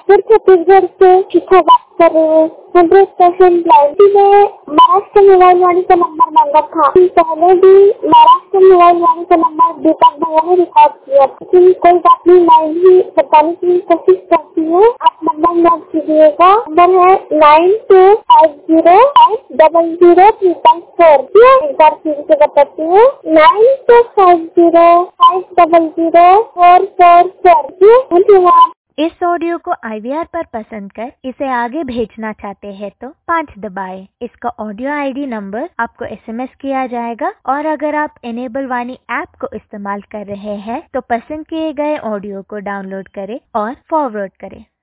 फिर छत्तीसगढ़ से शिखा बात कर रही हूँ। 100% ब्लाइंड में महाराष्ट्र मोबाइल वाणी का नंबर मांगा था। पहले भी महाराष्ट्र मोबाइल वाणी का नंबर दीपक भैया ने रिकॉर्ड किया, लेकिन कोई बात नहीं, मैं ही बताने की कोशिश करती हूँ। आप नंबर नोट कीजिएगा। नंबर है 9250500354। एक बार फिर से बताती हूँ, 9250500444। धन्यवाद। इस ऑडियो को IVR पर पसंद कर इसे आगे भेजना चाहते हैं तो 5 दबाएं। इसका ऑडियो ID नंबर आपको SMS किया जाएगा और अगर आप इनेबल वाणी ऐप को इस्तेमाल कर रहे हैं तो पसंद किए गए ऑडियो को डाउनलोड करें और फॉरवर्ड करें।